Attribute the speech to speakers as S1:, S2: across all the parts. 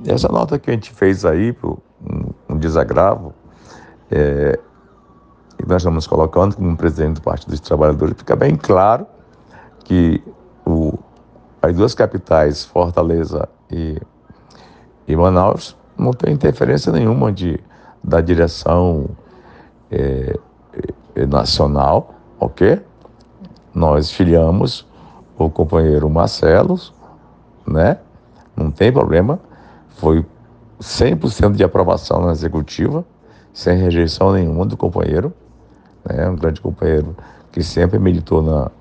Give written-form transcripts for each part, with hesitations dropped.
S1: Essa nota que a gente fez aí, um desagravo, que nós estamos colocando como presidente do Partido dos Trabalhadores, fica bem claro que as duas capitais, Fortaleza e Manaus, não tem interferência nenhuma da direção nacional, ok? Nós filiamos o companheiro Marcelo, né? Não tem problema, foi 100% de aprovação na executiva, sem rejeição nenhuma do companheiro, né? Um grande companheiro que sempre militou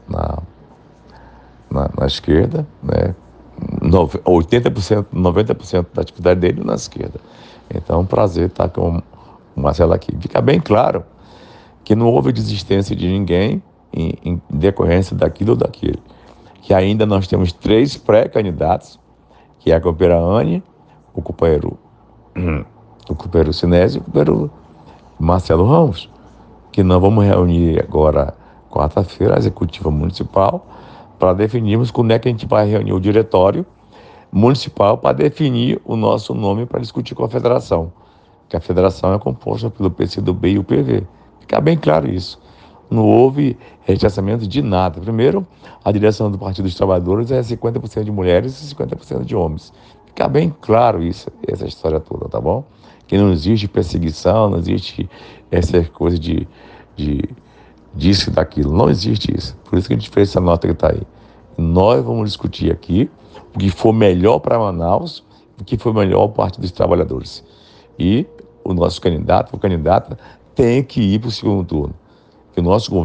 S1: na esquerda, né? 80%, 90% da atividade dele na esquerda. Então, é um prazer estar com o Marcelo aqui. Fica bem claro que não houve desistência de ninguém em decorrência daquilo ou daquilo. Que ainda nós temos 3 pré-candidatos, que é a companheira Anne, o companheiro Sinésio e o companheiro Marcelo Ramos, que nós vamos reunir agora, quarta-feira, a executiva municipal, para definirmos quando é que a gente vai reunir o diretório municipal para definir o nosso nome para discutir com a federação, que a federação é composta pelo PCdoB e o PV. Fica bem claro isso. Não houve rechaçamento de nada. Primeiro, a direção do Partido dos Trabalhadores é 50% de mulheres e 50% de homens. Fica bem claro isso, essa história toda, tá bom? Que não existe perseguição, não existe essa coisa disso e daquilo. Não existe isso. Por isso que a gente fez essa nota que está aí. Nós vamos discutir aqui o que for melhor para Manaus, o que for melhor para o Partido dos Trabalhadores. E o nosso candidato ou candidata tem que ir para o segundo turno. Que o nosso governo